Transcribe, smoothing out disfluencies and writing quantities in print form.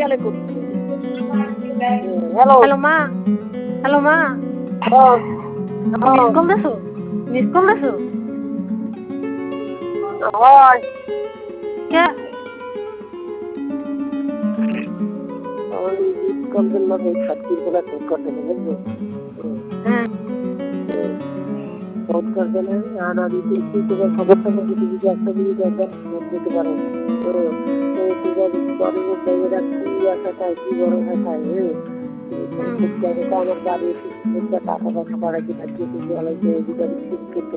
বিকালে করছি। Hello. Hello মা, হ্যালো মা, হ্যাঁ, মিস হ্যাঁ, কল দেছো? মিস কল দেছো? হয়। কে? ওই বিটকয়েনের লগে সার্কিট গুলা ঠিক করতে হবে, বুঝলি? হ্যাঁ। ফোন করবে না, আর আমি দেখছি তোমার খবর টবর যদি যদি একটা দিকে একদম ফোন দিতে পারো। তোমার বাড়ির মধ্যে রাখছি আশাটায় কি বড় ভাষায়, আমার বাড়ি টাকা পয়সা পাড়া কিনা দিয়ে তুমি বলাই যে